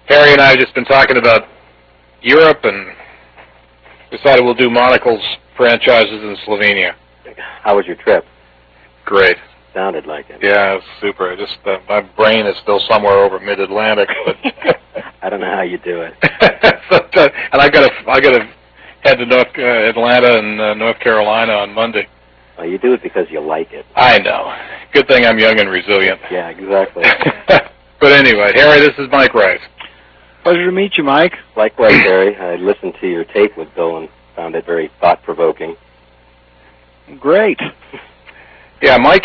Harry and I have just been talking about Europe and decided we'll do Monocle's franchises in Slovenia. How was your trip? Great. Sounded like it. Yeah, it was super. Just my brain is still somewhere over mid-Atlantic. But I don't know how you do it. And I gotta head to Atlanta and North Carolina on Monday. Well, you do it because you like it. I know. Good thing I'm young and resilient. Yeah, exactly. But anyway, Harry, this is Mike Rice. Pleasure to meet you, Mike. Likewise, Harry. I listened to your tape with Bill and found it very thought-provoking. Great. Yeah, Mike's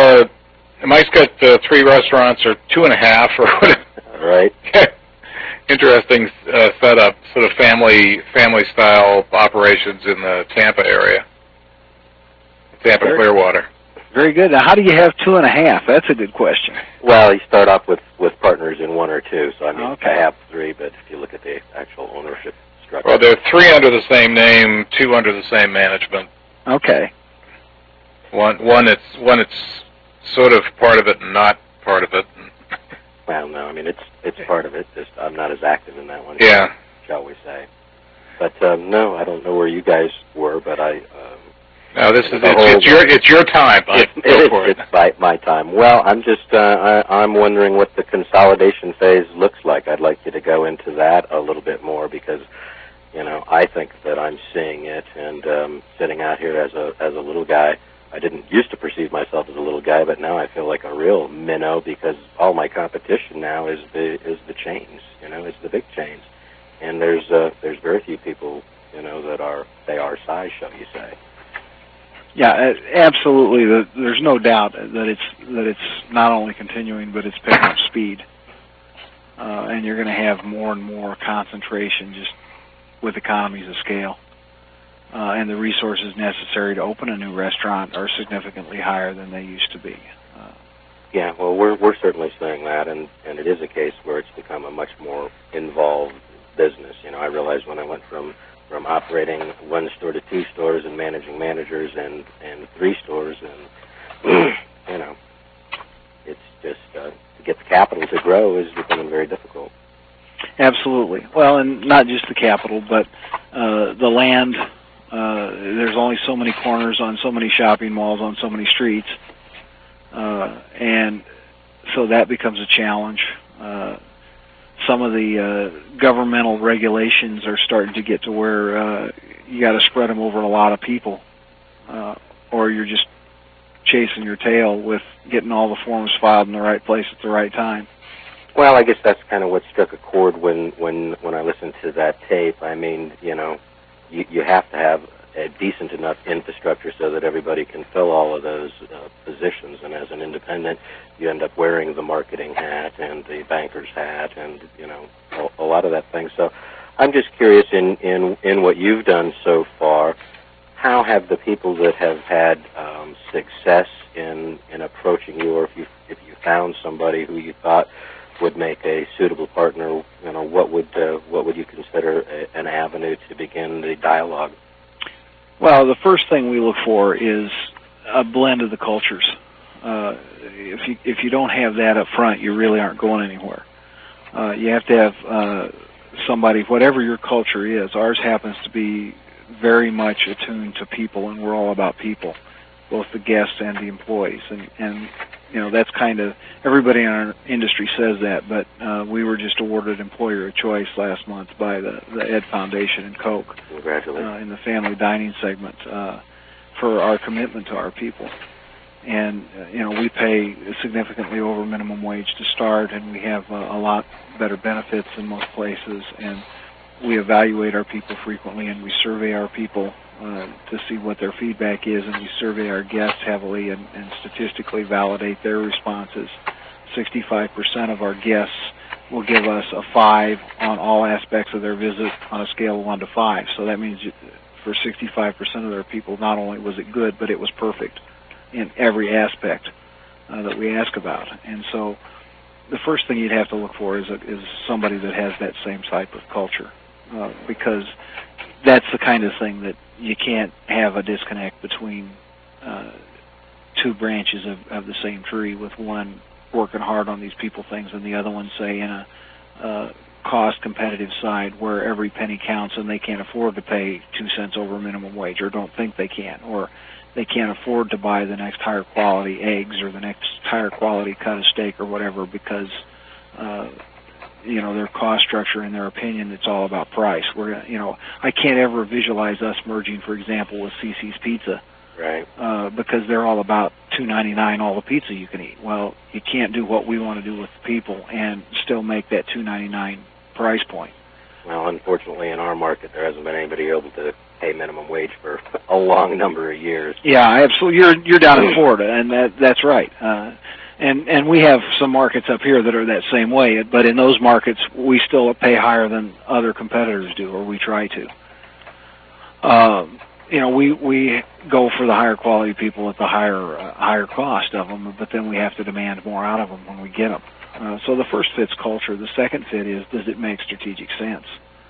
got 3 restaurants, or 2.5, or whatever. Right. Interesting setup, sort of family-style operations in the Tampa area. Tampa Clearwater. Very good. Now, how do you have 2.5? That's a good question. Well, you start off with partners in 1 or 2, so I mean, okay. I have 3, but if you look at the actual ownership structure. Well, there are 3 under the same name, 2 under the same management. Okay. One it's sort of part of it and not part of it. Well, no, I mean, it's part of it. Just I'm not as active in that one. Yeah. Shall we say? But no, I don't know where you guys were, but I. No, it's your time. It's my time. Well, I'm just I'm wondering what the consolidation phase looks like. I'd like you to go into that a little bit more because, you know, I think that I'm seeing it, and sitting out here as a little guy. I didn't used to perceive myself as a little guy, but now I feel like a real minnow because all my competition now is the chains. You know, it's the big chains, and there's very few people, you know, that are our size, shall you say. Yeah, absolutely. There's no doubt that it's not only continuing, but it's picking up speed, and you're going to have more and more concentration just with economies of scale. And the resources necessary to open a new restaurant are significantly higher than they used to be. Yeah, well, we're certainly seeing that, and it is a case where it's become a much more involved business. You know, I realized when I went from operating 1 store to 2 stores and managing managers and 3 stores, and you know, it's just to get the capital to grow is becoming very difficult. Absolutely. Well, and not just the capital, but the land. There's only so many corners on so many shopping malls on so many streets, and so that becomes a challenge. Some of the governmental regulations are starting to get to where you got to spread them over a lot of people, or you're just chasing your tail with getting all the forms filed in the right place at the right time. Well, I guess that's kind of what struck a chord when I listened to that tape. I mean, you know, you have to have a decent enough infrastructure so that everybody can fill all of those positions. And as an independent, you end up wearing the marketing hat and the banker's hat and, you know, a lot of that thing. So I'm just curious in what you've done so far, how have the people that have had success in approaching you, or if you found somebody who you thought would make a suitable partner, you know, what would you consider an avenue to begin the dialogue? Well, the first thing we look for is a blend of the cultures. If you don't have that up front, you really aren't going anywhere. You have to have somebody, whatever your culture is. Ours happens to be very much attuned to people, and we're all about people, both the guests and the employees. And you know, that's kind of, everybody in our industry says that, but we were just awarded Employer of Choice last month by the Ed Foundation and Coke. Congratulations. In the family dining segment for our commitment to our people. And, you know, we pay significantly over minimum wage to start, and we have a lot better benefits in most places, and we evaluate our people frequently, and we survey our people to see what their feedback is, and we survey our guests heavily and statistically validate their responses. 65% of our guests will give us a 5 on all aspects of their visit on a scale of 1 to 5. So that means for 65% of their people, not only was it good, but it was perfect in every aspect that we ask about. And so the first thing you'd have to look for is somebody that has that same type of culture, because that's the kind of thing that you can't have a disconnect between 2 branches of the same tree, with one working hard on these people things and the other one, say, in a cost competitive side where every penny counts and they can't afford to pay 2 cents over minimum wage, or don't think they can, or they can't afford to buy the next higher quality eggs or the next higher quality cut of steak or whatever because their cost structure, in their opinion, it's all about price. I can't ever visualize us merging, for example, with CiCi's Pizza, right? Because they're all about $2.99 all the pizza you can eat. Well, you can't do what we want to do with the people and still make that $2.99 price point. Well, unfortunately, in our market, there hasn't been anybody able to pay minimum wage for a long number of years. Yeah, absolutely. You're down in Florida, and that's right. And we have some markets up here that are that same way, but in those markets, we still pay higher than other competitors do, or we try to. We go for the higher quality people at the higher cost of them, but then we have to demand more out of them when we get them. So the first fit's culture. The second fit is, does it make strategic sense?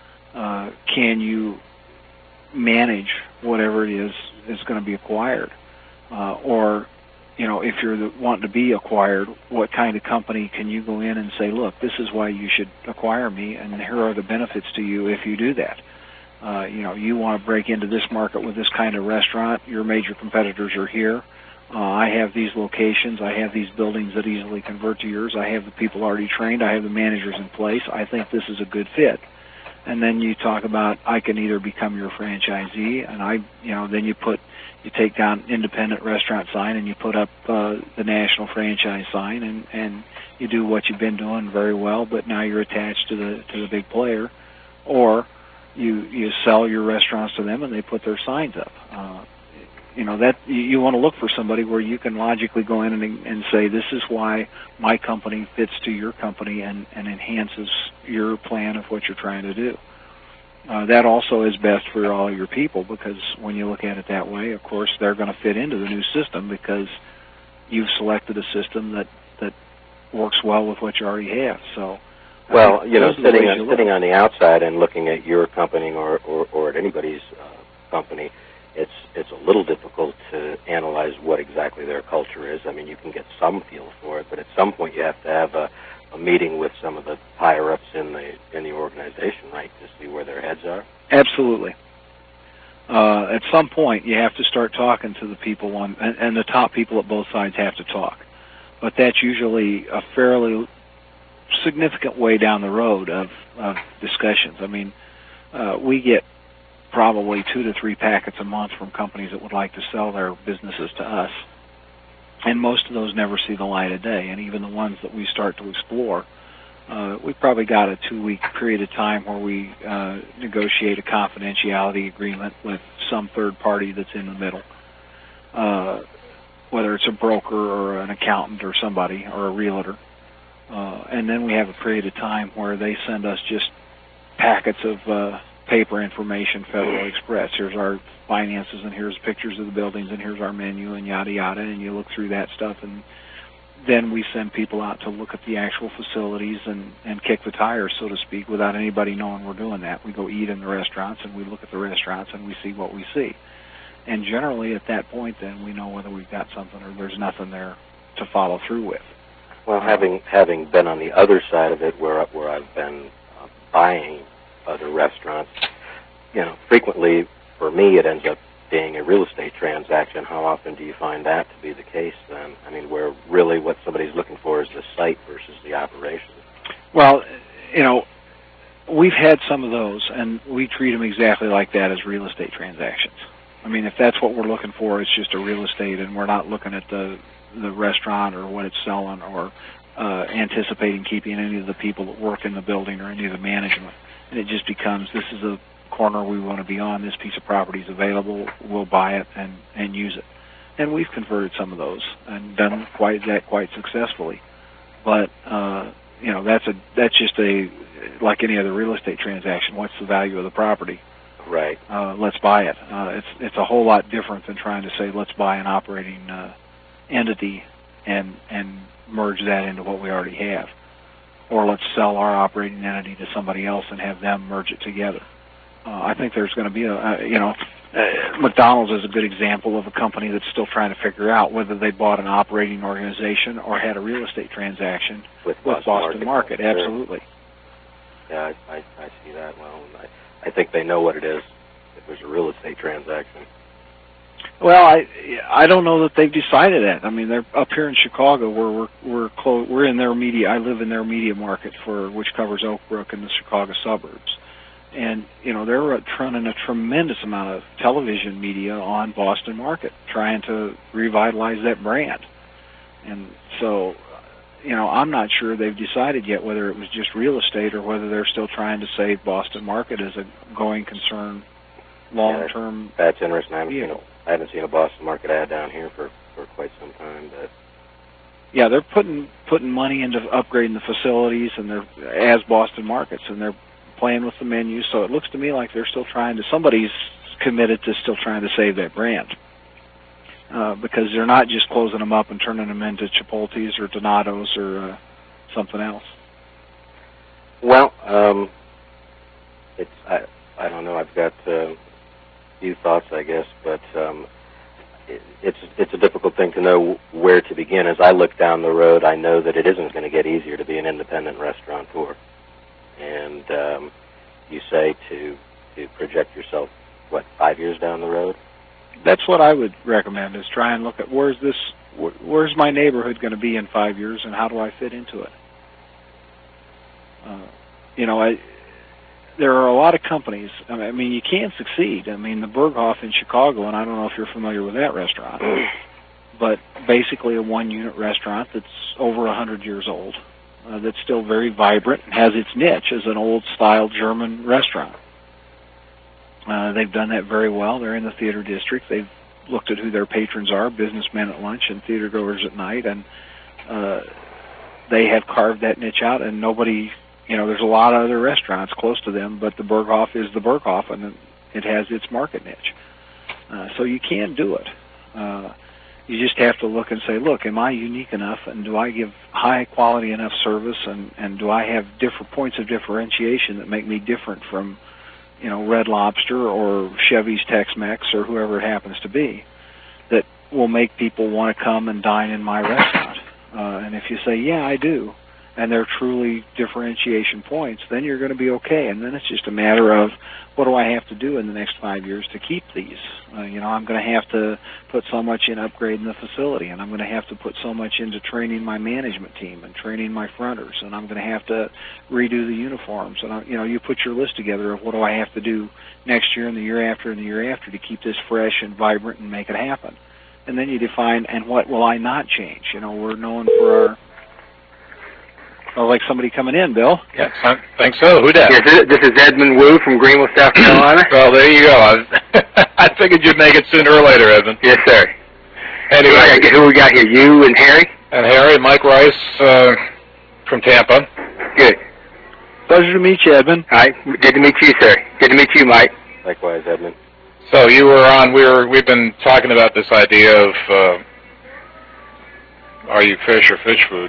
Can you manage whatever it is going to be acquired? Or if you're wanting to be acquired, what kind of company can you go in and say, look, this is why you should acquire me, and here are the benefits to you if you do that. You want to break into this market with this kind of restaurant, your major competitors are here. I have these locations, I have these buildings that easily convert to yours, I have the people already trained, I have the managers in place, I think this is a good fit. And then you talk about, I can either become your franchisee, and then you take down independent restaurant sign and you put up the national franchise sign, and you do what you've been doing very well, but now you're attached to the big player, or you sell your restaurants to them and they put their signs up. That you want to look for somebody where you can logically go in and say, this is why my company fits to your company and enhances your plan of what you're trying to do. That also is best for all your people, because when you look at it that way, of course, they're going to fit into the new system because you've selected a system that works well with what you already have. So, well, sitting on the outside and looking at your company or at anybody's company, it's a little difficult to analyze what exactly their culture is. I mean, you can get some feel for it, but at some point you have to have a meeting with some of the higher-ups in the organization, right, to see where their heads are? Absolutely. At some point, you have to start talking to the people and the top people at both sides have to talk. But that's usually a fairly significant way down the road of discussions. I mean, we get probably 2 to 3 packets a month from companies that would like to sell their businesses to us. And most of those never see the light of day. And even the ones that we start to explore, we've probably got a 2-week period of time where we negotiate a confidentiality agreement with some third party that's in the middle, whether it's a broker or an accountant or somebody or a realtor. And then we have a period of time where they send us just packets of paper information, Federal Express. Here's our finances, and here's pictures of the buildings, and here's our menu, and yada yada, and you look through that stuff, and then we send people out to look at the actual facilities and kick the tires, so to speak, without anybody knowing we're doing that. We go eat in the restaurants, and we look at the restaurants, and we see what we see. And generally at that point, then, we know whether we've got something or there's nothing there to follow through with. Well, having been on the other side of it, where I've been buying other restaurants, frequently for me it ends up being a real estate transaction. How often do you find that to be the case then? I mean, where really what somebody's looking for is the site versus the operation. Well, we've had some of those, and we treat them exactly like that, as real estate transactions. I mean, if that's what we're looking for, it's just a real estate, and we're not looking at the restaurant or what it's selling or anticipating keeping any of the people that work in the building or any of the management. And it just becomes, this is a corner we want to be on, this piece of property is available, we'll buy it and use it. And we've converted some of those and done quite successfully. But, that's just like any other real estate transaction. What's the value of the property? Right. Let's buy it. It's a whole lot different than trying to say, let's buy an operating entity and merge that into what we already have. Or let's sell our operating entity to somebody else and have them merge it together. I think there's going to be McDonald's is a good example of a company that's still trying to figure out whether they bought an operating organization or had a real estate transaction with Boston Market. Absolutely. Yeah, I see that. Well, I think they know what it is if there's a real estate transaction. Well, I don't know that they've decided that. I mean, they're up here in Chicago, where we're in their media. I live in their media market which covers Oak Brook and the Chicago suburbs, and they're running a tremendous amount of television media on Boston market, trying to revitalize that brand. And so, I'm not sure they've decided yet whether it was just real estate or whether they're still trying to save Boston market as a going concern, long-term. Yeah, that's interesting. I haven't seen a Boston market ad down here for quite some time, but yeah, they're putting money into upgrading the facilities, and they're as Boston markets, and they're playing with the menu. So it looks to me like they're still somebody's committed to still trying to save that brand, because they're not just closing them up and turning them into Chipotle's or Donato's or something else. Well, I don't know. I've got few thoughts, I guess, but it's a difficult thing to know where to begin. As I look down the road, I know that it isn't going to get easier to be an independent restaurateur. And you say to project yourself, 5 years down the road? That's what I would recommend, is try and look at where's my neighborhood going to be in 5 years, and how do I fit into it? There are a lot of companies. I mean, you can succeed. I mean, the Berghoff in Chicago, and I don't know if you're familiar with that restaurant, but basically a one-unit restaurant that's over 100 years old, that's still very vibrant and has its niche as an old-style German restaurant. They've done that very well. They're in the theater district. They've looked at who their patrons are, businessmen at lunch and theater goers at night, and they have carved that niche out, and nobody... there's a lot of other restaurants close to them, but the Berghoff is the Berghoff, and it has its market niche. So you can do it. You just have to look and say, look, am I unique enough, and do I give high-quality enough service, and do I have different points of differentiation that make me different from, Red Lobster or Chevy's Tex-Mex or whoever it happens to be, that will make people want to come and dine in my restaurant? And if you say, yeah, I do, and they're truly differentiation points, then you're going to be okay. And then it's just a matter of, what do I have to do in the next 5 years to keep these? I'm going to have to put so much in upgrading the facility, and I'm going to have to put so much into training my management team and training my fronters, and I'm going to have to redo the uniforms. And, you put your list together of what do I have to do next year and the year after and the year after to keep this fresh and vibrant and make it happen. And then you define, and what will I not change? We're known for our... Oh, like somebody coming in, Bill. Yeah, I think so. Who dat? Yes, this is Edmund Wu from Greenville, South Carolina. Well, there you go. I figured you'd make it sooner or later, Edmund. Yes, sir. Anyway, who we got here? You and Harry? And Harry, Mike Rice from Tampa. Good. Pleasure to meet you, Edmund. All right. Good to meet you, sir. Good to meet you, Mike. Likewise, Edmund. So you were on. We've been talking about this idea of are you fish or fish food?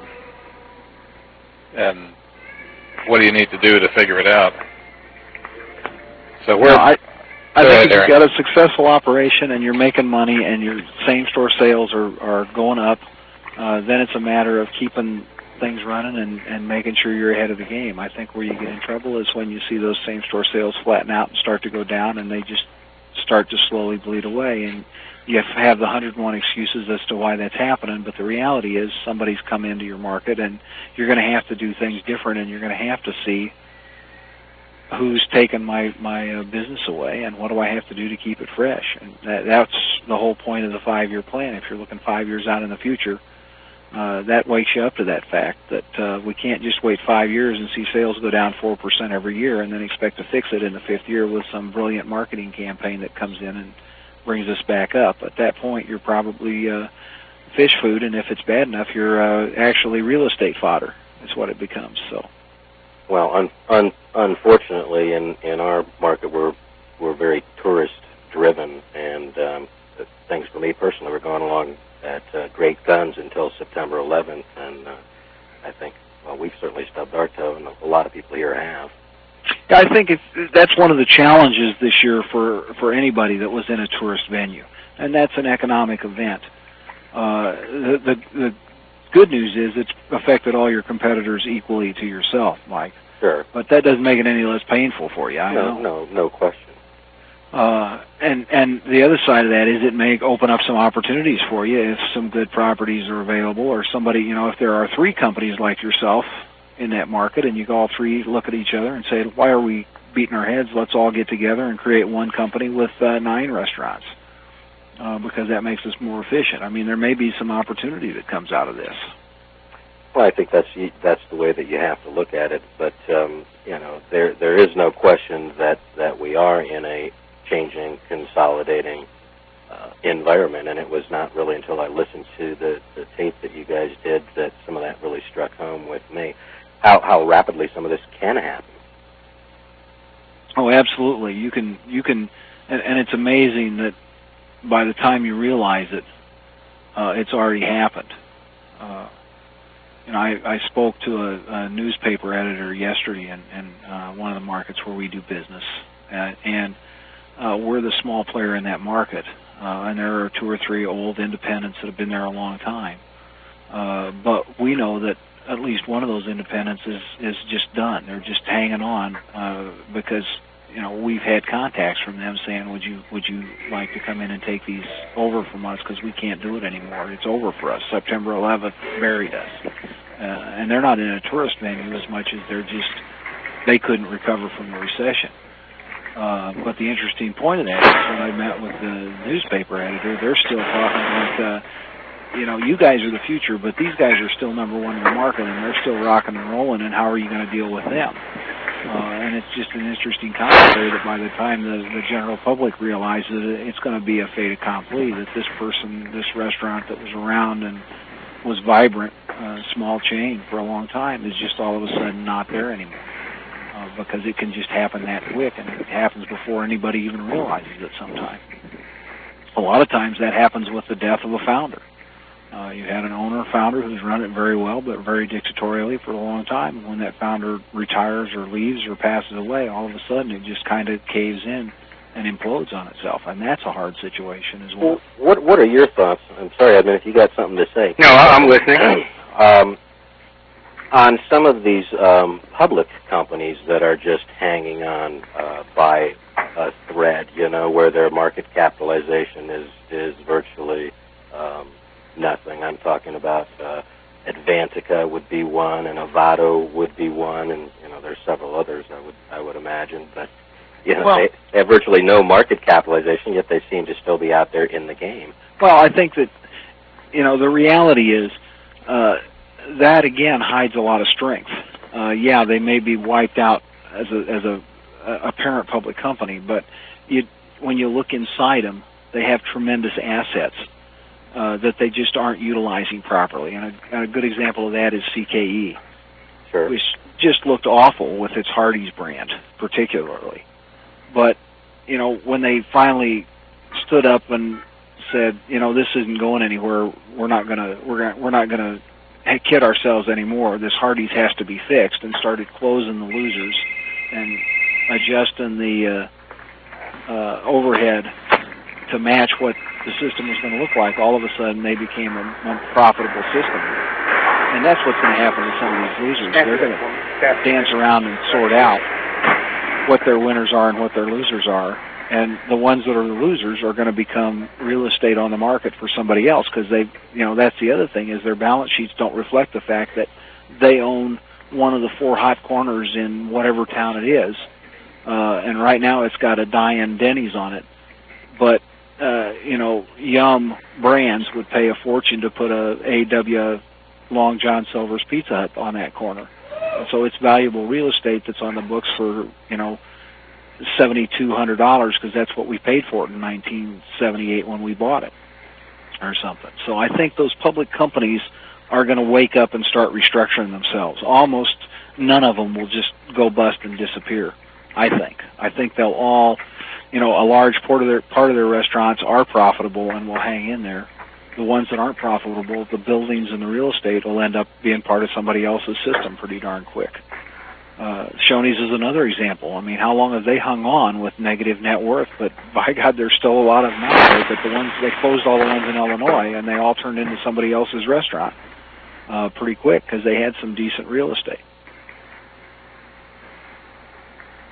And what do you need to do to figure it out? So I think if you've got a successful operation and you're making money and your same-store sales are going up, then it's a matter of keeping things running and making sure you're ahead of the game. I think where you get in trouble is when you see those same-store sales flatten out and start to go down, and they just start to slowly bleed away. And you have the 101 excuses as to why that's happening, but the reality is somebody's come into your market, and you're going to have to do things different, and you're going to have to see who's taken my business away, and what do I have to do to keep it fresh. And that's the whole point of the 5-year plan. If you're looking 5 years out in the future, that wakes you up to that fact that we can't just wait 5 years and see sales go down 4% every year and then expect to fix it in the 5th year with some brilliant marketing campaign that comes in and brings us back up. At that point, you're probably fish food, and if it's bad enough, you're actually real estate fodder. That's what it becomes. So, well, unfortunately, in our market, we're very tourist driven, and things for me personally were going along at great guns until September 11th, and I think, well, we've certainly stubbed our toe, and a lot of people here have. I think that's one of the challenges this year for anybody that was in a tourist venue, and that's an economic event. The good news is it's affected all your competitors equally to yourself, Mike. Sure. But that doesn't make it any less painful for you. I know. No question. And the other side of that is it may open up some opportunities for you if some good properties are available, or somebody, if there are 3 companies like yourself in that market, and you all 3 look at each other and say, why are we beating our heads? Let's all get together and create one company with 9 restaurants, because that makes us more efficient. I mean, there may be some opportunity that comes out of this. Well, I think that's the way that you have to look at it. But there is no question that we are in a changing, consolidating environment, and it was not really until I listened to the tape that you guys did that some of that really struck home with me. How rapidly some of this can happen. Oh, absolutely. You can, and it's amazing that by the time you realize it, it's already happened. I spoke to a newspaper editor yesterday in one of the markets where we do business, and we're the small player in that market, and there are 2 or 3 old independents that have been there a long time. But we know that at least one of those independents is just done. They're just hanging on because we've had contacts from them saying, would you like to come in and take these over from us, because we can't do it anymore. It's over for us. September 11th buried us. And they're not in a tourist venue as much as they couldn't recover from the recession. But the interesting point of that is when I met with the newspaper editor, they're still talking like, you guys are the future, but these guys are still number 1 in the market, and they're still rocking and rolling, and how are you going to deal with them? And it's just an interesting commentary that by the time the general public realizes it, it's going to be a fait accompli, that this restaurant that was around and was vibrant, small chain for a long time, is just all of a sudden not there anymore. Because it can just happen that quick, and it happens before anybody even realizes it sometimes. A lot of times that happens with the death of a founder. You had an owner-founder who's run it very well, but very dictatorially for a long time. And when that founder retires or leaves or passes away, all of a sudden it just kind of caves in and implodes on itself. And that's a hard situation as well. What are your thoughts? I'm sorry, Edmund, if you got something to say. No, I'm listening. On some of these public companies that are just hanging on by a thread, where their market capitalization is virtually nothing. I'm talking about Advantica would be one, and Avado would be one, and there's several others I would imagine, but they have virtually no market capitalization, yet they seem to still be out there in the game. Well, I think that the reality is that again hides a lot of strength. They may be wiped out as a parent public company, but when you look inside them, they have tremendous assets that they just aren't utilizing properly. And a good example of that is CKE, sure, which just looked awful with its Hardee's brand, particularly. But when they finally stood up and said, this isn't going anywhere, we're not gonna kid ourselves anymore. This Hardee's has to be fixed, and started closing the losers and adjusting the overhead to match what the system was going to look like. All of a sudden, they became a profitable system. And that's what's going to happen to some of these losers. They're going to dance around and sort out what their winners are and what their losers are. And the ones that are the losers are going to become real estate on the market for somebody else, because that's the other thing, is their balance sheets don't reflect the fact that they own one of the 4 hot corners in whatever town it is. And right now it's got a die-in Denny's on it. But, Yum Brands would pay a fortune to put a A.W. Long John Silver's Pizza Hut on that corner. And so it's valuable real estate that's on the books for, $7,200, because that's what we paid for it in 1978 when we bought it, or something. So I think those public companies are going to wake up and start restructuring themselves. Almost none of them will just go bust and disappear, I think they'll all, a large part of their restaurants are profitable and will hang in there. The ones that aren't profitable, the buildings and the real estate, will end up being part of somebody else's system pretty darn quick. Shoney's is another example. I mean, how long have they hung on with negative net worth? But by God, there's still a lot of them out there. But they closed all the ones in Illinois, and they all turned into somebody else's restaurant pretty quick, because they had some decent real estate.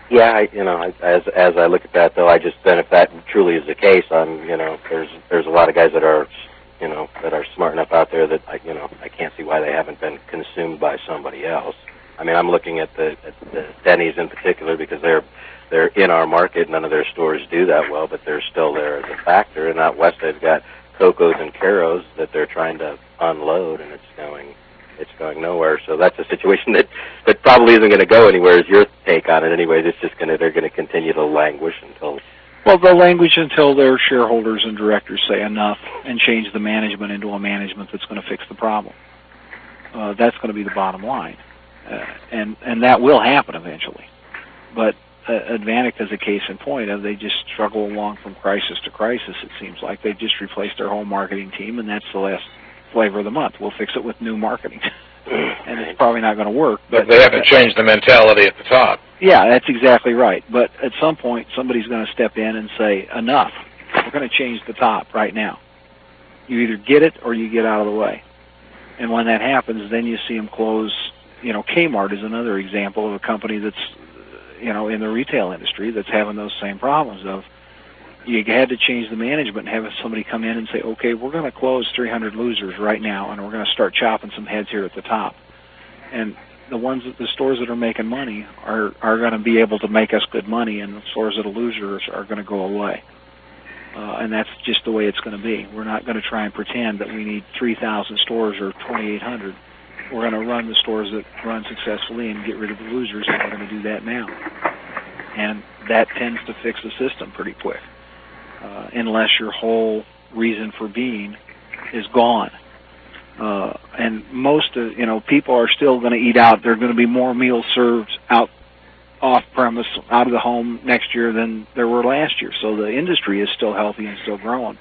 Yeah, as I look at that, though, I just then if that truly is the case, there's a lot of guys that are, that are smart enough out there that I can't see why they haven't been consumed by somebody else. I mean, I'm looking at the Denny's in particular because they're in our market. None of their stores do that well, but they're still there as a factor. And out west, they've got Coco's and Caro's that they're trying to unload, and it's going nowhere. So that's a situation that probably isn't going to go anywhere. Is your take on it, anyway? It's just they're going to continue to languish until. Well, they'll languish until their shareholders and directors say enough and change the management into a management that's going to fix the problem. That's going to be the bottom line, and that will happen eventually. But Advantix is a case in point of they just struggle along from crisis to crisis. It seems like they've just replaced their whole marketing team, and that's the last flavor of the month. We'll fix it with new marketing, and it's probably not going to work. But they haven't changed the mentality at the top. Yeah, that's exactly right. But at some point, somebody's going to step in and say, enough. We're going to change the top right now. You either get it or you get out of the way. And when that happens, then you see them close. Kmart is another example of a company that's, in the retail industry that's having those same problems of you had to change the management and have somebody come in and say, okay, we're going to close 300 losers right now, and we're going to start chopping some heads here at the top. And the stores that are making money are going to be able to make us good money, and the stores that are losers are going to go away. And that's just the way it's going to be. We're not going to try and pretend that we need 3,000 stores or 2,800. We're going to run the stores that run successfully and get rid of the losers, and we're going to do that now. And that tends to fix the system pretty quick, unless your whole reason for being is gone. And most of, people are still going to eat out. There are going to be more meals served out off-premise, out of the home next year than there were last year. So the industry is still healthy and still growing.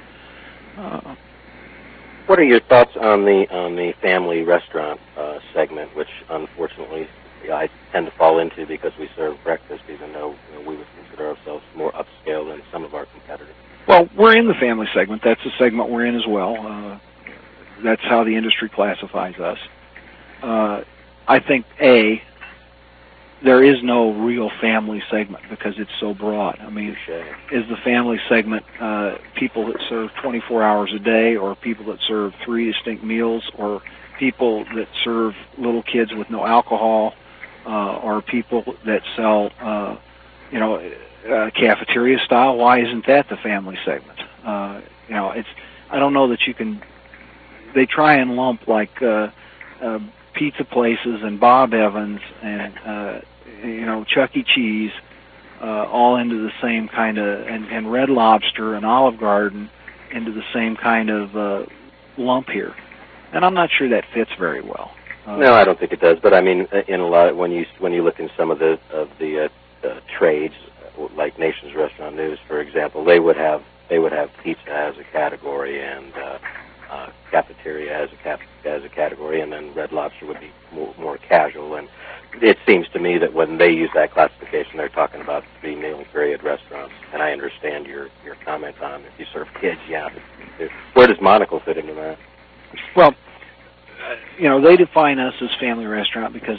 What are your thoughts on the family restaurant segment, which unfortunately I tend to fall into because we serve breakfast, even though we would consider ourselves more upscale than some of our competitors? Well, we're in the family segment. That's the segment we're in as well. That's how the industry classifies us. I think, there is no real family segment because it's so broad. I mean, is the family segment people that serve 24 hours a day, or people that serve 3 distinct meals, or people that serve little kids with no alcohol, or people that sell, cafeteria style? Why isn't that the family segment? I don't know that you can. They try and lump like pizza places and Bob Evans and Chuck E. Cheese all into the same kind of, and Red Lobster and Olive Garden into the same kind of lump here. And I'm not sure that fits very well. No, I don't think it does. But I mean, in a lot when you look in some of the trades, like Nation's Restaurant News, for example, they would have pizza as a category and cafeteria as a category, and then Red Lobster would be more casual. And it seems to me that when they use that classification, they're talking about 3-meal period restaurants. And I understand your comment on if you serve kids, yeah. Where does Monocle fit into that? Well, they define us as family restaurant because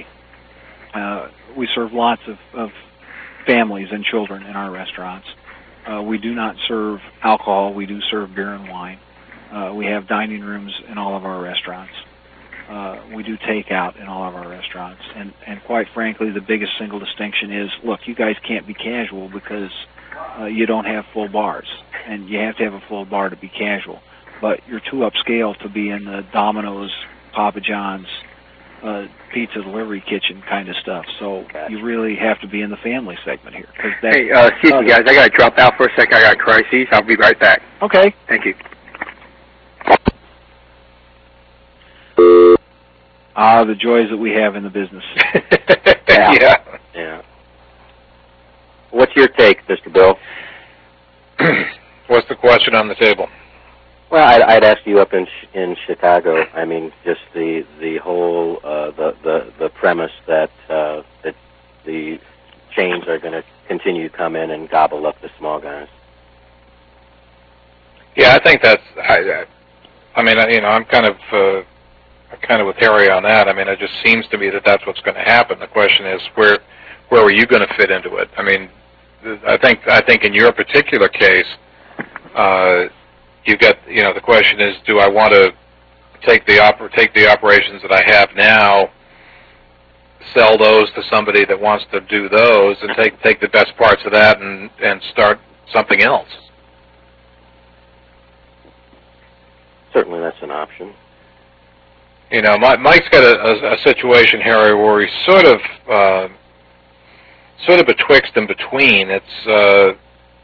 we serve lots of families and children in our restaurants. We do not serve alcohol. We do serve beer and wine. We have dining rooms in all of our restaurants. We do takeout in all of our restaurants. And quite frankly, the biggest single distinction is, look, you guys can't be casual because you don't have full bars. And you have to have a full bar to be casual. But you're too upscale to be in the Domino's, Papa John's, pizza delivery kitchen kind of stuff. So you really have to be in the family segment here. Hey, excuse me, guys. I got to drop out for a second. I got a crisis. I'll be right back. Okay. Thank you. The joys that we have in the business. Yeah. What's your take, Mr. Bill? What's the question on the table? Well, I'd ask you up in Chicago. I mean, just the whole the premise that that the chains are going to continue to come in and gobble up the small guys. Yeah, I think that's. I'm kind of with Harry on that. I mean, it just seems to me that that's what's going to happen. The question is, where where were you going to fit into it? I mean, I think in your particular case, you've got, the question is, do I want to take the operations that I have now, sell those to somebody that wants to do those, and take the best parts of that and start something else? Certainly, that's an option. Mike's got a situation here where he's sort of betwixt and between. It's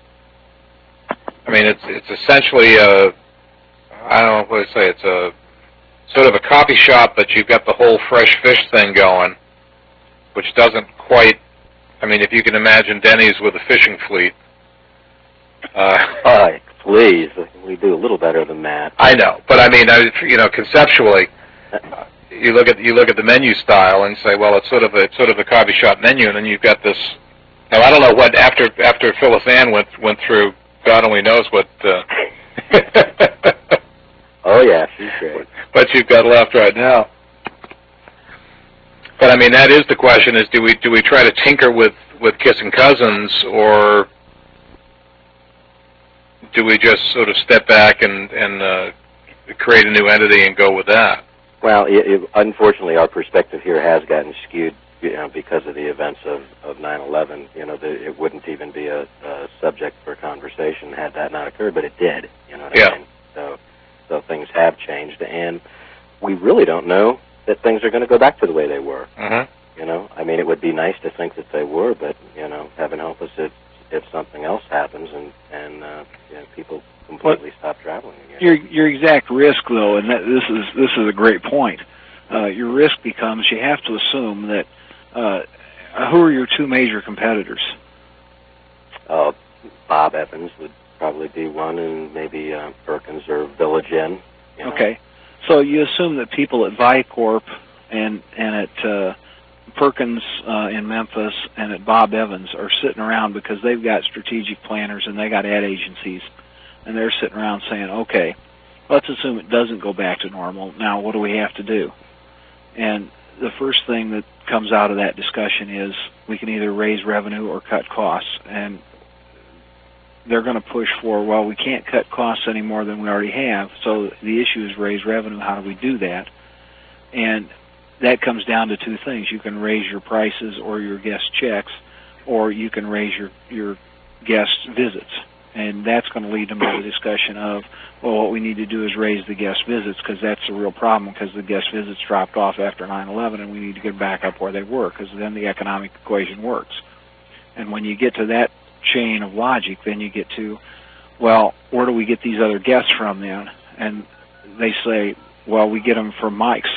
essentially I don't know what to say. It's a sort of a coffee shop, but you've got the whole fresh fish thing going, which doesn't quite. If you can imagine Denny's with a fishing fleet. Please, we do a little better than that. I know, but conceptually, you look at the menu style and say, well, it's sort of a coffee shop menu, and then you've got this. Now, I don't know what after Phyllis Ann went through. God only knows what. Oh yeah, she's great. What you've got left right now. But that is the question: is do we try to tinker with kissing cousins, or do we just sort of step back and create a new entity and go with that? Well, unfortunately, our perspective here has gotten skewed, because of the events of 9/11. It wouldn't even be a subject for conversation had that not occurred, but it did. You know what I mean? So things have changed, and we really don't know that things are going to go back to the way they were. Mm-hmm. It would be nice to think that they were, but heaven help us if something else happens and people completely stop traveling again. Your exact risk, though, and this is a great point. Your risk becomes you have to assume that who are your two major competitors? Bob Evans would probably be one, and maybe Perkins or Village Inn. Okay, so you assume that people at Vicorp and at Perkins in Memphis and at Bob Evans are sitting around because they've got strategic planners and they got ad agencies, and they're sitting around saying, okay, let's assume it doesn't go back to normal. Now, what do we have to do? And the first thing that comes out of that discussion is we can either raise revenue or cut costs. And they're going to push for, well, we can't cut costs any more than we already have, so the issue is raise revenue. How do we do that? And that comes down to two things. You can raise your prices or your guest checks, or you can raise your guest visits. And that's going to lead them to the discussion of, well, what we need to do is raise the guest visits, because that's a real problem, because the guest visits dropped off after 9/11, and we need to get back up where they were, because then the economic equation works. And when you get to that chain of logic, then you get to, well, where do we get these other guests from then? And they say, well, we get them from Mike's.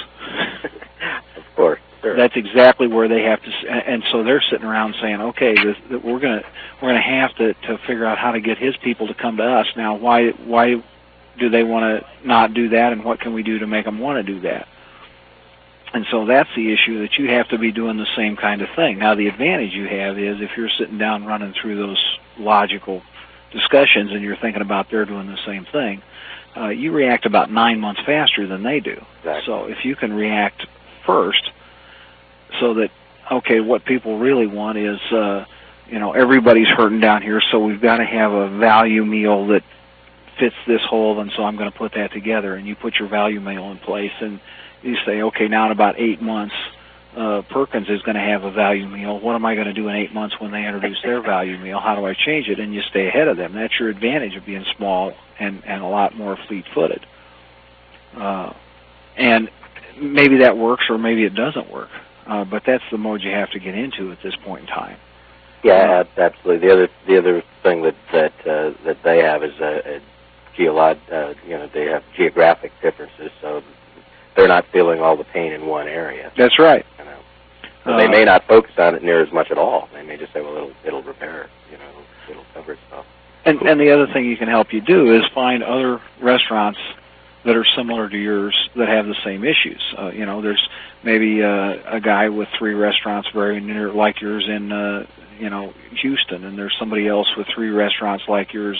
Of course. Sure. That's exactly where they have to, and so they're sitting around saying, okay, we're gonna have to figure out how to get his people to come to us. Now, why do they want to not do that, and what can we do to make them want to do that? And so that's the issue, that you have to be doing the same kind of thing. Now, the advantage you have is if you're sitting down running through those logical discussions and you're thinking about they're doing the same thing, you react about 9 months faster than they do. Exactly. So if you can react first, so that, okay, what people really want is, everybody's hurting down here, so we've got to have a value meal that fits this hole, and so I'm going to put that together. And you put your value meal in place, and you say, okay, now in about 8 months, Perkins is going to have a value meal. What am I going to do in 8 months when they introduce their value meal? How do I change it? And you stay ahead of them. That's your advantage of being small and a lot more fleet-footed. And maybe that works, or maybe it doesn't work. But that's the mode you have to get into at this point in time. Yeah, absolutely. The other thing that they have is they have geographic differences, so they're not feeling all the pain in one area. That's right. So they may not focus on it near as much at all. They may just say, well, it'll repair, it'll cover itself. And the other thing you can help you do is find other restaurants that are similar to yours that have the same issues. There's maybe a guy with 3 restaurants very near like yours in Houston, and there's somebody else with 3 restaurants like yours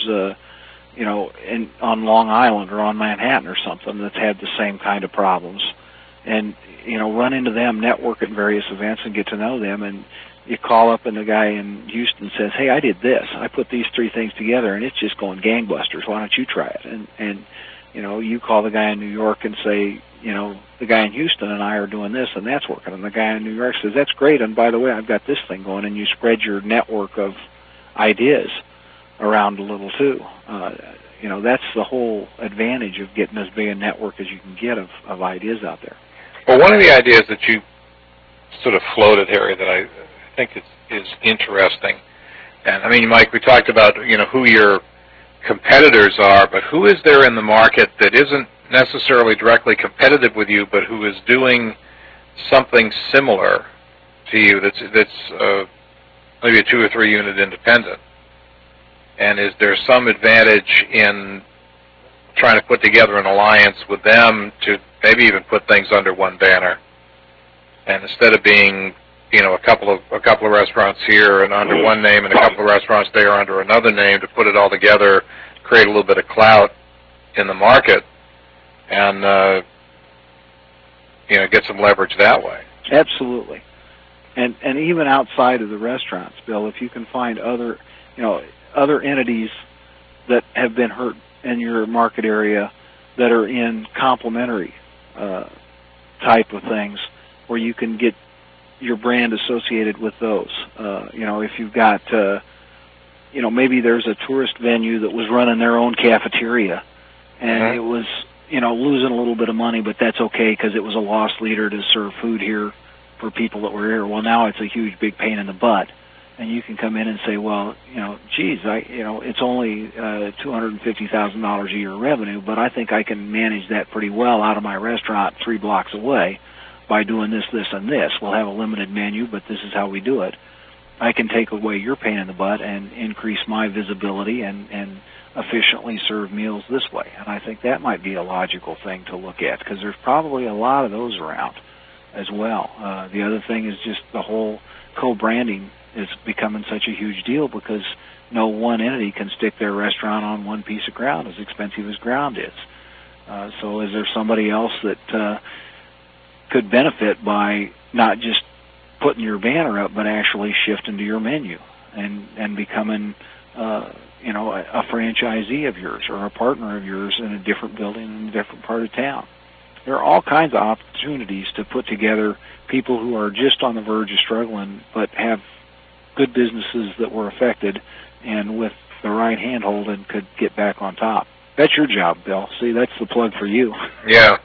on Long Island or on Manhattan or something that's had the same kind of problems. And run into them, network at various events and get to know them, and you call up and the guy in Houston says, "Hey, I did this. I put these 3 things together, and it's just going gangbusters. Why don't you try it?" And you call the guy in New York and say, the guy in Houston and I are doing this, and that's working. And the guy in New York says, "That's great, and by the way, I've got this thing going." And you spread your network of ideas around a little too. That's the whole advantage of getting as big a network as you can get of ideas out there. Well, one of the ideas that you sort of floated, Harry, that I think is interesting, and I mean, Mike, we talked about who your competitors are, but who is there in the market that isn't necessarily directly competitive with you, but who is doing something similar to you that's maybe a 2 or 3 unit independent? And is there some advantage in trying to put together an alliance with them to maybe even put things under one banner, and instead of being a couple of restaurants here and under one name and a couple of restaurants there under another name, to put it all together, create a little bit of clout in the market, and get some leverage that way? Absolutely. And even outside of the restaurants, Bill, if you can find other entities that have been hurt in your market area that are in complementary type of things, where you can get your brand associated with those. If you've got, maybe there's a tourist venue that was running their own cafeteria, and it was, losing a little bit of money, but that's okay because it was a loss leader to serve food here for people that were here. Well, now it's a huge, big pain in the butt. And you can come in and say, well, geez, it's only $250,000 a year revenue, but I think I can manage that pretty well out of my restaurant 3 blocks away by doing this, this, and this. We'll have a limited menu, but this is how we do it. I can take away your pain in the butt and increase my visibility and efficiently serve meals this way. And I think that might be a logical thing to look at, because there's probably a lot of those around as well. The other thing is just the whole co-branding is becoming such a huge deal, because no one entity can stick their restaurant on one piece of ground, as expensive as ground is. So is there somebody else that could benefit by not just putting your banner up, but actually shifting to your menu and becoming a franchisee of yours or a partner of yours in a different building in a different part of town? There are all kinds of opportunities to put together people who are just on the verge of struggling, but have good businesses that were affected, and with the right handhold and could get back on top. That's your job, Bill. See, that's the plug for you. Yeah.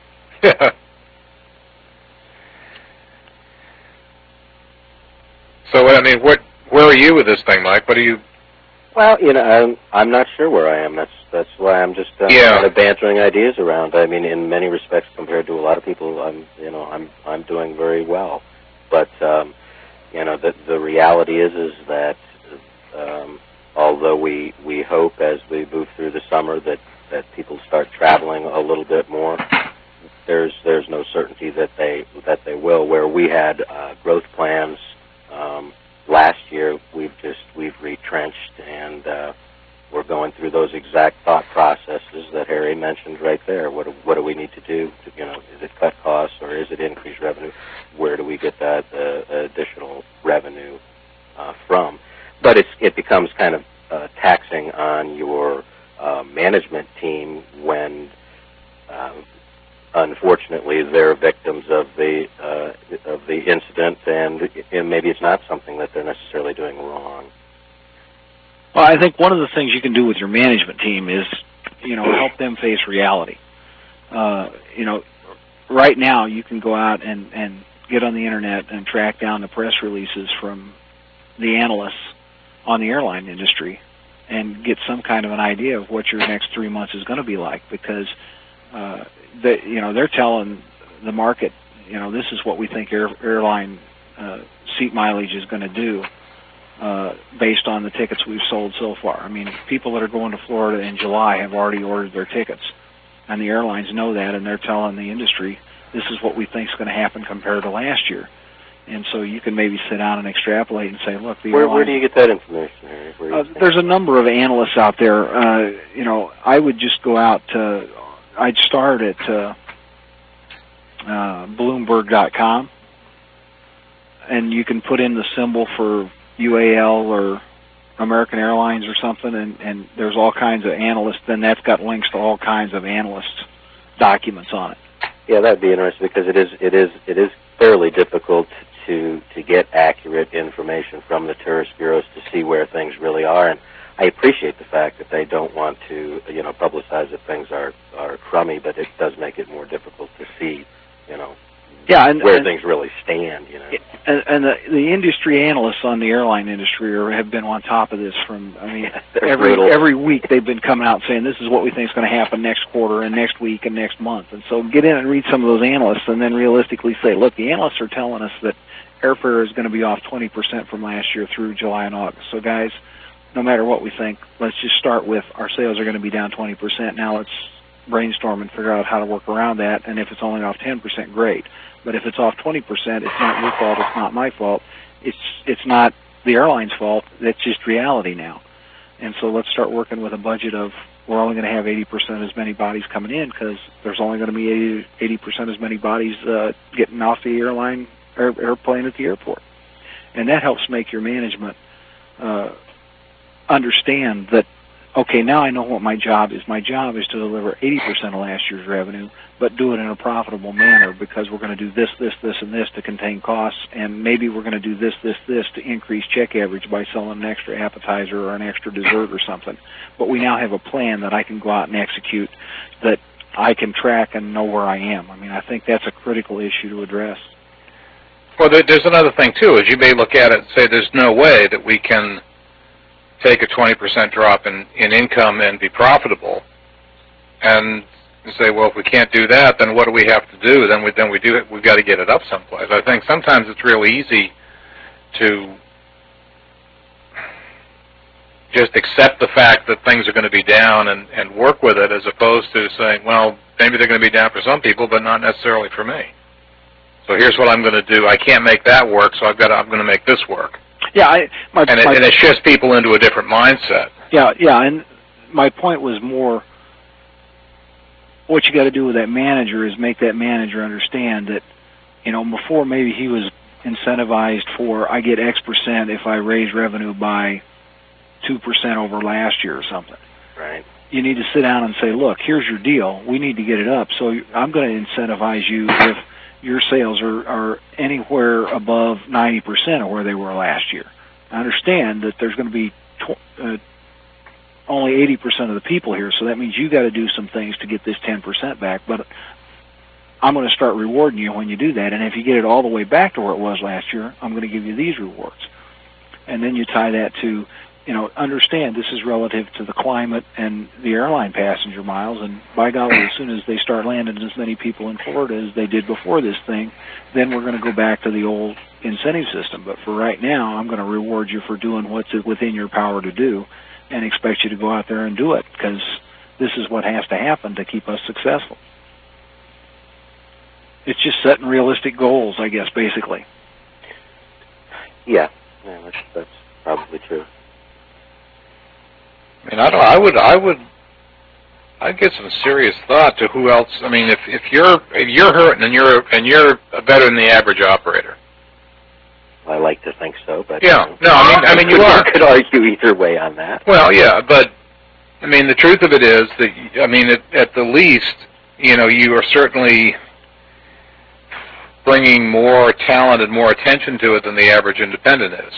So, where are you with this thing, Mike? What are you? Well, I'm not sure where I am. That's why I'm just kind of bantering ideas around. I mean, in many respects, compared to a lot of people, I'm doing very well. But the reality is that although we hope as we move through the summer that people start traveling a little bit more, there's no certainty that they will. Where we had growth plans last year, we've retrenched, and we're going through those exact thought processes that Harry mentioned right there. What do we need to do? Is it cut costs or is it increase revenue? Where do we get that additional revenue from? But it becomes kind of taxing on your management team when, unfortunately, they're victims of the incident, and maybe it's not something that they're necessarily doing wrong. Well, I think one of the things you can do with your management team is, help them face reality. Right now you can go out and get on the internet and track down the press releases from the analysts on the airline industry and get some kind of an idea of what your next 3 months is going to be like, because they're telling the market, this is what we think airline seat mileage is going to do based on the tickets we've sold so far. I mean, people that are going to Florida in July have already ordered their tickets, and the airlines know that, and they're telling the industry, this is what we think is going to happen compared to last year. And so you can maybe sit down and extrapolate and say, look, the where do you get that information, Harry? There's a number of analysts out there. I would just go out to, I'd start at Bloomberg.com and you can put in the symbol for UAL or American Airlines or something, and there's all kinds of analysts. Then that's got links to all kinds of analyst documents on it. Yeah, that'd be interesting because it is fairly difficult to get accurate information from the tourist bureaus to see where things really are. And I appreciate the fact that they don't want to, publicize that things are crummy, but it does make it more difficult to see, where things really stand. And the industry analysts on the airline industry have been on top of this every week they've been coming out saying this is what we think is going to happen next quarter and next week and next month. And so get in and read some of those analysts and then realistically say, look, the analysts are telling us that airfare is going to be off 20% from last year through July and August. So guys, no matter what we think, let's just start with our sales are going to be down 20%. Now let's brainstorm and figure out how to work around that. And if it's only off 10%, great. But if it's off 20%, it's not your fault. It's not my fault. It's not the airline's fault. That's just reality now. And so let's start working with a budget of we're only going to have 80% as many bodies coming in because there's only going to be 80% as many bodies getting off the airplane at the airport. And that helps make your management understand that, okay, now I know what my job is. My job is to deliver 80% of last year's revenue, but do it in a profitable manner because we're going to do this, this, this, and this to contain costs, and maybe we're going to do this, this, this to increase check average by selling an extra appetizer or an extra dessert or something. But we now have a plan that I can go out and execute that I can track and know where I am. I think that's a critical issue to address. Well, there's another thing, too, is you may look at it and say there's no way that we can take a 20% drop in income and be profitable, and say, well, if we can't do that, then what do we have to do? We've got to get it up someplace. I think sometimes it's real easy to just accept the fact that things are going to be down and work with it, as opposed to saying, well, maybe they're going to be down for some people, but not necessarily for me. So here's what I'm going to do. I can't make that work, so I'm going to make this work. Yeah, and it shifts people into a different mindset. Yeah, and my point was more what you got to do with that manager is make that manager understand that, before maybe he was incentivized for I get X% if I raise revenue by 2% over last year or something. Right. You need to sit down and say, look, here's your deal. We need to get it up. So I'm going to incentivize you if your sales are anywhere above 90% of where they were last year. I understand that there's going to be only 80% of the people here, so that means you got to do some things to get this 10% back, but I'm going to start rewarding you when you do that, and if you get it all the way back to where it was last year, I'm going to give you these rewards. And then you tie that to, understand this is relative to the climate and the airline passenger miles, and by golly, as soon as they start landing as many people in Florida as they did before this thing, then we're going to go back to the old incentive system. But for right now, I'm going to reward you for doing what's within your power to do and expect you to go out there and do it, because this is what has to happen to keep us successful. It's just setting realistic goals, I guess, basically. Yeah, that's probably true. I'd give some serious thought to who else. If you're hurting and you're better than the average operator. I like to think so, but yeah, you are. Could argue either way on that. Well, yeah, but the truth of it is that at the least, you are certainly bringing more talent and more attention to it than the average independent is.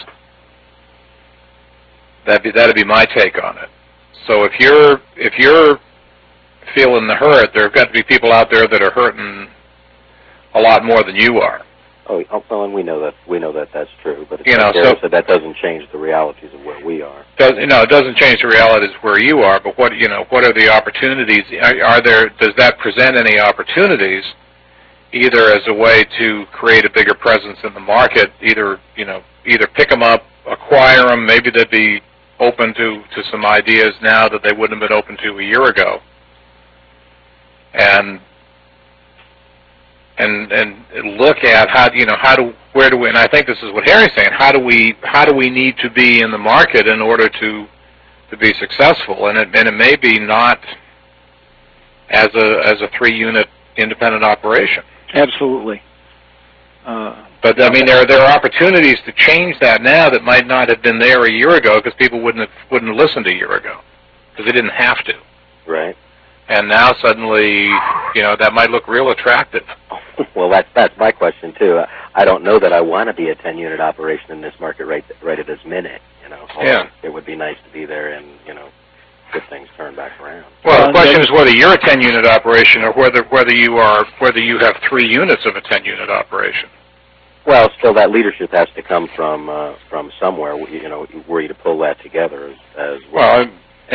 That'd be my take on it. So if you're feeling the hurt, there have got to be people out there that are hurting a lot more than you are. Oh, well, and we know that that's true, but so that doesn't change the realities of where we are. It doesn't change the realities where you are. But what are the opportunities? Does that present any opportunities, either as a way to create a bigger presence in the market, either pick them up, acquire them, maybe they'd be open to some ideas now that they wouldn't have been open to a year ago, and look at where do we, and I think this is what Harry's saying, how do we need to be in the market in order to be successful, and it may be not as a 3-unit independent operation. Absolutely. But I mean, there are opportunities to change that now that might not have been there a year ago because people wouldn't have listened a year ago because they didn't have to. Right. And now suddenly, that might look real attractive. Well, that's my question too. I don't know that I want to be a 10-unit operation in this market right at this minute. Yeah. It would be nice to be there and get things turned back around. Well, the question is whether you're a 10-unit operation or whether you have 3 units of a 10-unit operation. Well, still, that leadership has to come from somewhere. Were you to pull that together as well.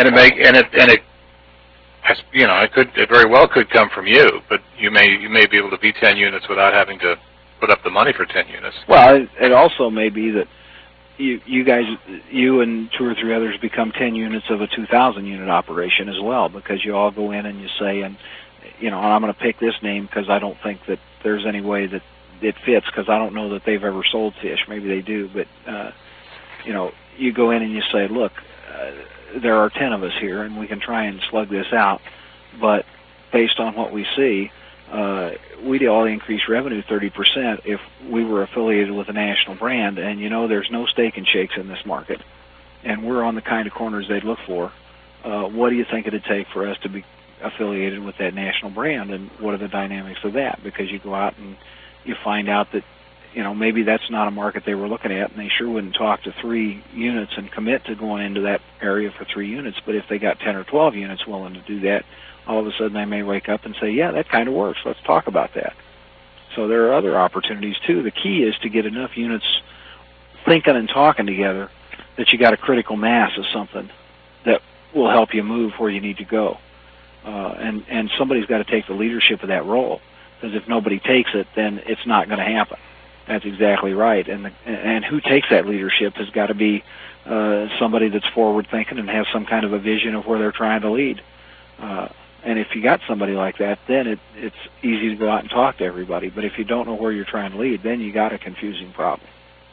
It very well could come from you, but you may be able to be 10 units without having to put up the money for 10 units. Well, it also may be that you guys, you and 2 or 3 others become 10 units of a 2,000-unit operation as well, because you all go in and you say, and I'm going to pick this name because I don't think that there's any way that it fits, because I don't know that they've ever sold fish. Maybe they do, but you go in and you say, look, there are 10 of us here, and we can try and slug this out, but based on what we see, we'd all increase revenue 30% if we were affiliated with a national brand, and there's no steak and shakes in this market, and we're on the kind of corners they'd look for. What do you think it'd take for us to be affiliated with that national brand, and what are the dynamics of that? Because you go out and you find out that maybe that's not a market they were looking at, and they sure wouldn't talk to 3 units and commit to going into that area for 3 units. But if they got 10 or 12 units willing to do that, all of a sudden they may wake up and say, yeah, that kind of works. Let's talk about that. So there are other opportunities, too. The key is to get enough units thinking and talking together that you got a critical mass of something that will help you move where you need to go. And somebody's got to take the leadership of that role, because if nobody takes it, then it's not going to happen. That's exactly right. And who takes that leadership has got to be somebody that's forward-thinking and has some kind of a vision of where they're trying to lead. And if you got somebody like that, then it's easy to go out and talk to everybody. But if you don't know where you're trying to lead, then you got a confusing problem.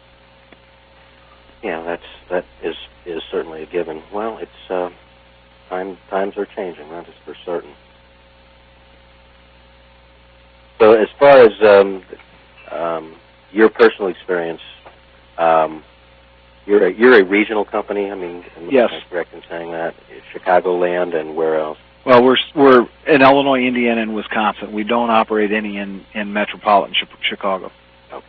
Yeah, that is certainly a given. Well, it's times are changing, that is for certain. So as far as your personal experience, you're a regional company. I mean, yes. Am I correct in saying that? Chicagoland, and where else? Well, we're in Illinois, Indiana, and Wisconsin. We don't operate any in metropolitan Chicago. Okay.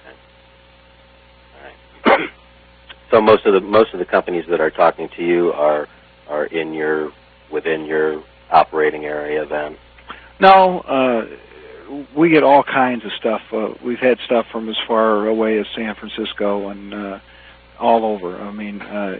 All right. So most of the companies that are talking to you are within your operating area then? No, we get all kinds of stuff. We've had stuff from as far away as San Francisco and all over. I mean,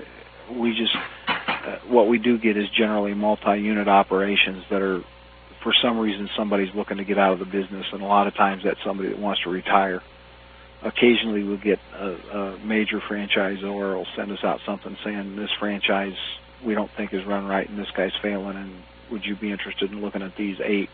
what we do get is generally multi-unit operations that are, for some reason, somebody's looking to get out of the business, and a lot of times that's somebody that wants to retire. Occasionally we'll get a major franchisor will send us out something saying, this franchise we don't think is run right and this guy's failing, and would you be interested in looking at these 8?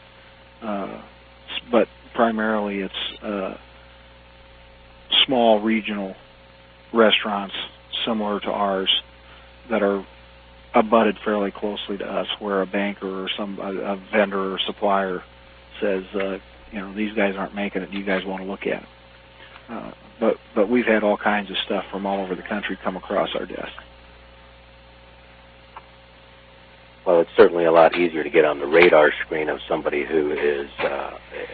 But primarily it's small regional restaurants similar to ours that are abutted fairly closely to us, where a banker or a vendor or supplier says, these guys aren't making it, do you guys want to look at it? But we've had all kinds of stuff from all over the country come across our desk. Well, it's certainly a lot easier to get on the radar screen of somebody who is a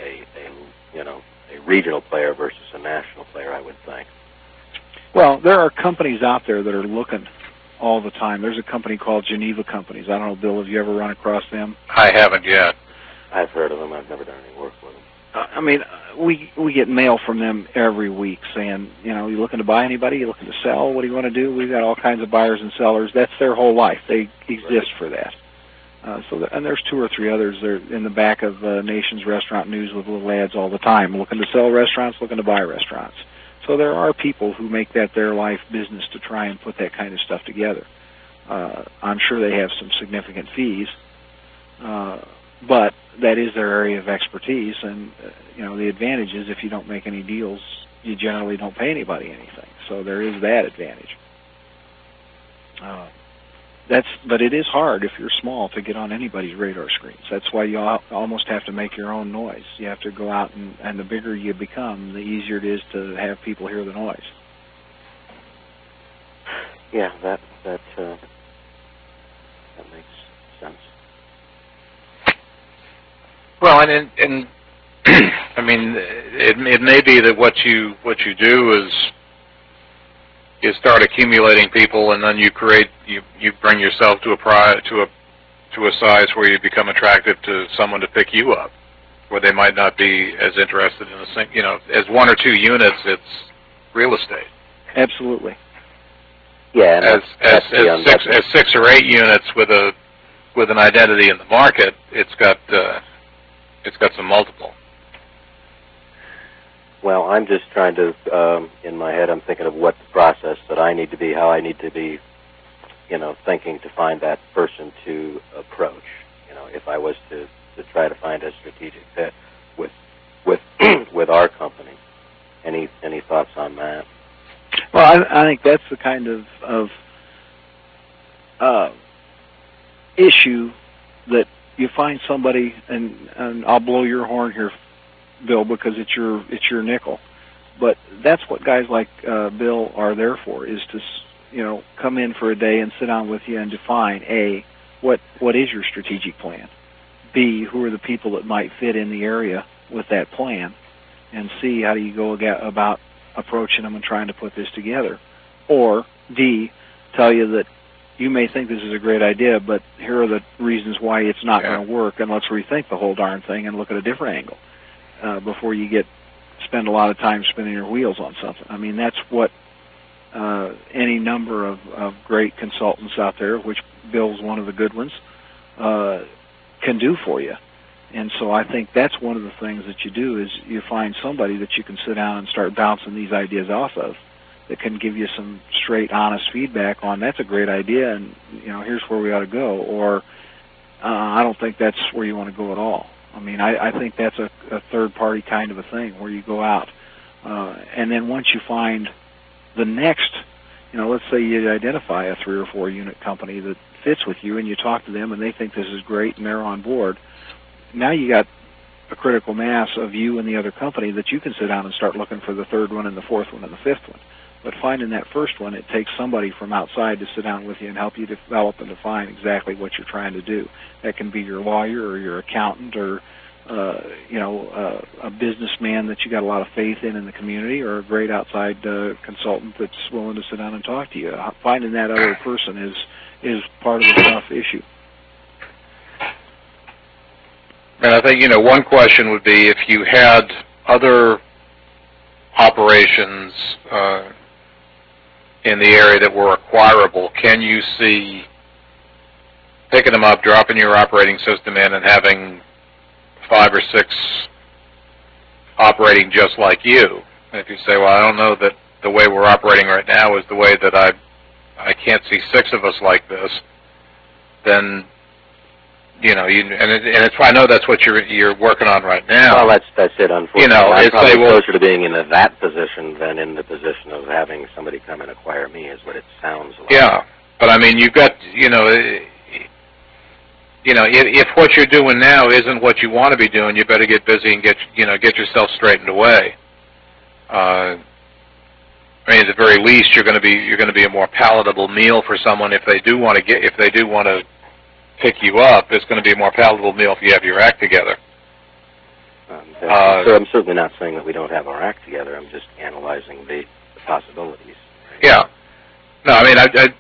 regional player versus a national player, I would think. Well, there are companies out there that are looking all the time. There's a company called Geneva Companies. I don't know, Bill, have you ever run across them? I haven't yet. I've heard of them. I've never done any work with them. I mean, we get mail from them every week saying, you looking to buy anybody? You looking to sell? What do you want to do? We've got all kinds of buyers and sellers. That's their whole life. They exist for that. And there's 2 or 3 others. They're in the back of Nation's Restaurant News with little ads all the time, looking to sell restaurants, looking to buy restaurants. So there are people who make that their life business to try and put that kind of stuff together. I'm sure they have some significant fees, but that is their area of expertise. And the advantage is if you don't make any deals, you generally don't pay anybody anything. So there is that advantage. But it is hard if you're small to get on anybody's radar screens. That's why you almost have to make your own noise. You have to go out, and the bigger you become, the easier it is to have people hear the noise. Yeah, that makes sense. Well, and I mean, it may be that what you do is start accumulating people, and then you bring yourself to a size where you become attractive to someone to pick you up, where they might not be as interested in as one or two units. It's real estate. Absolutely. Yeah, and as 6 or 8 units with an identity in the market, it's got some multiple. Well, I'm just trying to, in my head, I'm thinking of what the process that I need to be, how I need to be, thinking to find that person to approach. If I was to try to find a strategic fit with our company. Any thoughts on that? Well, I think that's the kind of issue that you find somebody, and I'll blow your horn here, Bill, because it's your nickel. But that's what guys like Bill are there for, is to come in for a day and sit down with you and define A, what is your strategic plan, B, who are the people that might fit in the area with that plan, and C, how do you go about approaching them and trying to put this together, or D, tell you that you may think this is a great idea, but here are the reasons why it's not going to work, and let's rethink the whole darn thing and look at a different angle before you spend a lot of time spinning your wheels on something. I mean, that's what any number of great consultants out there, which Bill's one of the good ones, can do for you. And so I think that's one of the things that you do, is you find somebody that you can sit down and start bouncing these ideas off of, that can give you some straight, honest feedback on, that's a great idea, and here's where we ought to go, or I don't think that's where you want to go at all. I mean, I think that's a third-party kind of a thing, where you go out, and then once you find the next, let's say you identify a 3 or 4 unit company that fits with you, and you talk to them, and they think this is great, and they're on board. Now you got a critical mass of you and the other company that you can sit down and start looking for the 3rd one and the 4th one and the 5th one. But finding that first one, it takes somebody from outside to sit down with you and help you develop and define exactly what you're trying to do. That can be your lawyer or your accountant or a businessman that you got a lot of faith in the community, or a great outside consultant that's willing to sit down and talk to you. Finding that other person is part of the tough issue. And I think, one question would be, if you had other operations in the area that were acquirable, can you see picking them up, dropping your operating system in, and having 5 or 6 operating just like you? And if you say, well, I don't know that the way we're operating right now is the way that I can't see 6 of us like this, then I know that's what you're working on right now. Well, that's it. Unfortunately, I'm probably closer to being in that position than in the position of having somebody come and acquire me, is what it sounds like. Yeah, but I mean, you've got if what you're doing now isn't what you want to be doing, you better get busy and get yourself straightened away. I mean, at the very least, you're going to be a more palatable meal for someone if they do want to pick you up. It's going to be a more palatable meal if you have your act together. So I'm certainly not saying that we don't have our act together. I'm just analyzing the possibilities. Right? Yeah. No, I mean,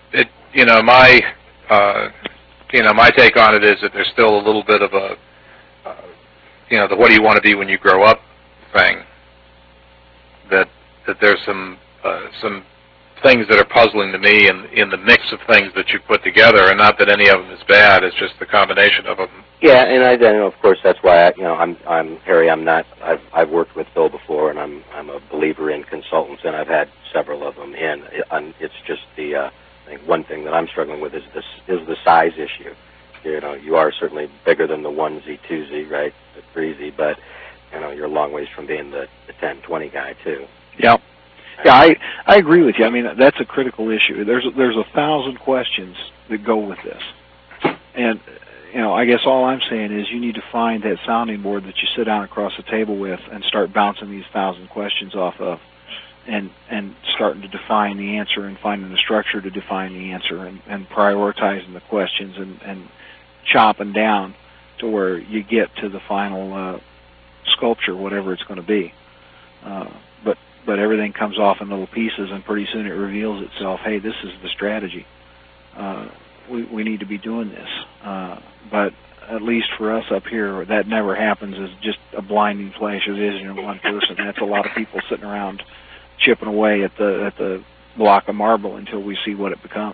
my take on it is that there's still a little bit of a, the what do you want to be when you grow up thing. That there's some things that are puzzling to me in the mix of things that you put together, and not that any of them is bad. It's just the combination of them. Yeah, and of course that's why I'm Harry. I've worked with Phil before, and I'm a believer in consultants, and I've had several of them in. It's just I think one thing that I'm struggling with is the size issue. You are certainly bigger than the 1Z, 2Z, right, the 3Z, but you're a long ways from being the 10, 20 guy too. Yep. Yeah, I agree with you. I mean, that's a critical issue. There's 1,000 questions that go with this, and I guess all I'm saying is you need to find that sounding board that you sit down across the table with and start bouncing these 1,000 questions off of, and starting to define the answer and finding the structure to define the answer and prioritizing the questions and chopping down to where you get to the final sculpture, whatever it's going to be. But everything comes off in little pieces, and pretty soon it reveals itself. Hey, this is the strategy. We need to be doing this. But at least for us up here, that never happens. Is just a blinding flash of vision in one person. That's a lot of people sitting around chipping away at the block of marble until we see what it becomes.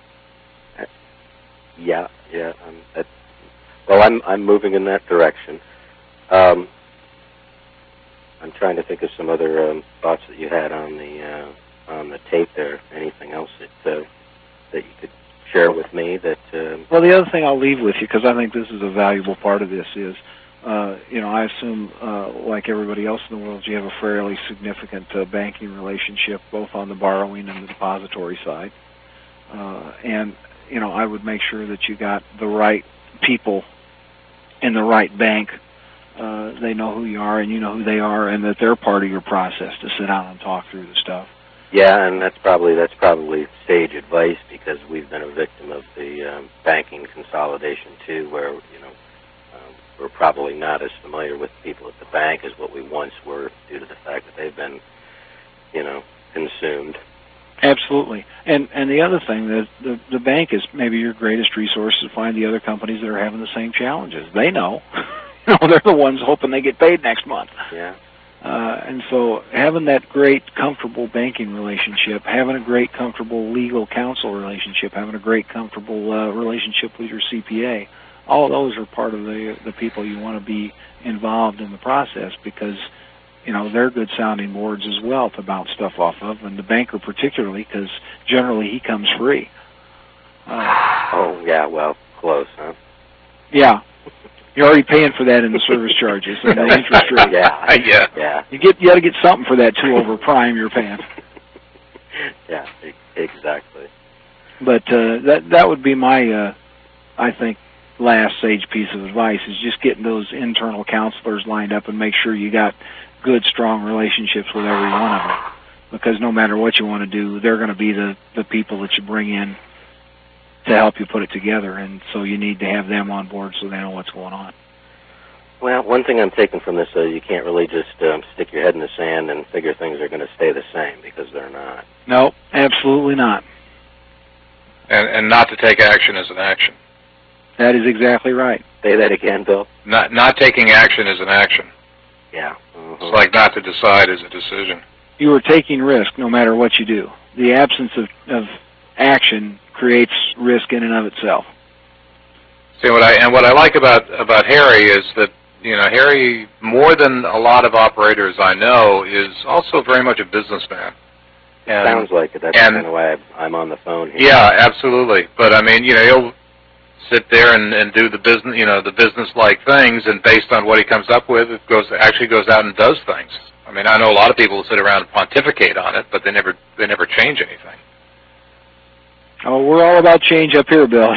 Yeah. Well, I'm moving in that direction. I'm trying to think of some other thoughts that you had on the tape there. Anything else that you could share with me? Well, the other thing I'll leave with you, because I think this is a valuable part of this, is I assume, like everybody else in the world, you have a fairly significant banking relationship, both on the borrowing and the depository side. And I would make sure that you got the right people in the right bank. They know who you are, and you know who they are, and that they're part of your process to sit down and talk through the stuff. Yeah, and that's probably sage advice, because we've been a victim of the banking consolidation too, where we're probably not as familiar with people at the bank as what we once were, due to the fact that they've been consumed. Absolutely. And the other thing, that the bank is maybe your greatest resource to find the other companies that are having the same challenges. They know. They're the ones hoping they get paid next month. Yeah. And so having that great, comfortable banking relationship, having a great, comfortable legal counsel relationship, having a great, comfortable relationship with your CPA, all of those are part of the people you want to be involved in the process, because they're good sounding boards as well to bounce stuff off of, and the banker particularly, because generally he comes free. Oh, yeah, well, close, huh? Yeah. You're already paying for that in the service charges and the interest rate. Yeah. You got to get something for that 2 over prime you're paying. Yeah, exactly. But that would be my, I think, last sage piece of advice, is just getting those internal counselors lined up and make sure you got good, strong relationships with every one of them. Because no matter what you want to do, they're going to be the people that you bring in to help you put it together, and so you need to have them on board so they know what's going on. Well, one thing I'm taking from this is you can't really just stick your head in the sand and figure things are going to stay the same, because they're not. No, absolutely not. And not to take action as an action. That is exactly right. Say that again, Bill. Not taking action is an action. Yeah. It's like not to decide is a decision. You are taking risk no matter what you do. The absence of action creates risk in and of itself. See, what I like about Harry is that Harry, more than a lot of operators I know, is also very much a businessman. And, sounds like it. That's kind of why I'm on the phone here. Yeah, absolutely. But I mean, he'll sit there and do the business, the business-like things, and based on what he comes up with, actually goes out and does things. I mean, I know a lot of people sit around and pontificate on it, but they never change anything. Oh, we're all about change up here, Bill.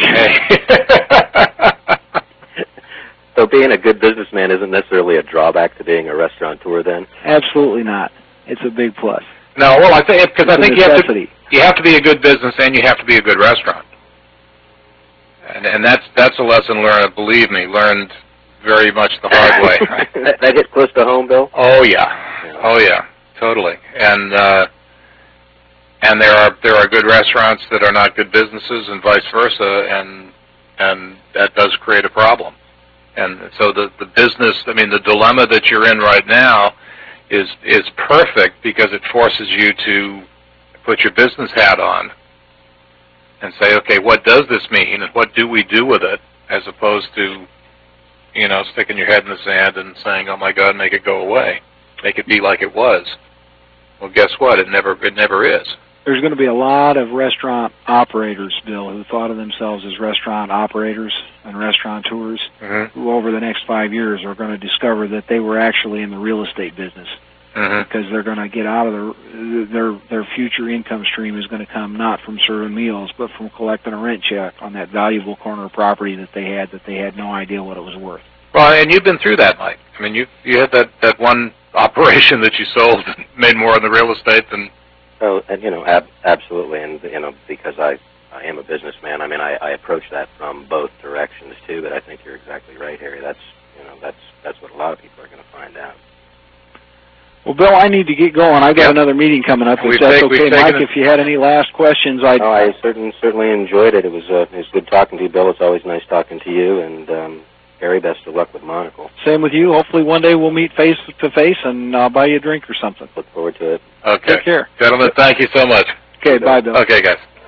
So being a good businessman isn't necessarily a drawback to being a restaurateur, then? Absolutely not. It's a big plus. No, well, I think you have to be a good business, and you have to be a good restaurant. And that's a lesson learned, believe me, learned very much the hard way. That hit close to home, Bill? Oh yeah, totally. And there are good restaurants that are not good businesses, and vice versa, and that does create a problem. And so the business, I mean, the dilemma that you're in right now is perfect, because it forces you to put your business hat on and say, okay, what does this mean, and what do we do with it, as opposed to, sticking your head in the sand and saying, oh my God, make it go away, make it be like it was. Well, guess what? It never is. There's going to be a lot of restaurant operators, Bill, who thought of themselves as restaurant operators and restaurateurs, who over the next 5 years are going to discover that they were actually in the real estate business. because they're going to get out of their future income stream is going to come not from serving meals, but from collecting a rent check on that valuable corner of property that they had no idea what it was worth. Well, and you've been through that, Mike. I mean, you had that one operation that you sold and made more on the real estate than. Oh, and absolutely, and because I am a businessman. I mean, I approach that from both directions too. But I think you're exactly right, Harry. That's what a lot of people are going to find out. Well, Bill, I need to get going. I got another meeting coming up. If that's okay, Mike, if you had any last questions, I certainly enjoyed it. It was good talking to you, Bill. It's always nice talking to you, and Harry, best of luck with Monocle. Same with you. Hopefully one day we'll meet face to face, and I'll buy you a drink or something. Look forward to it. Okay. Take care. Gentlemen, thank you so much. Okay, bye, Bill. Okay, guys.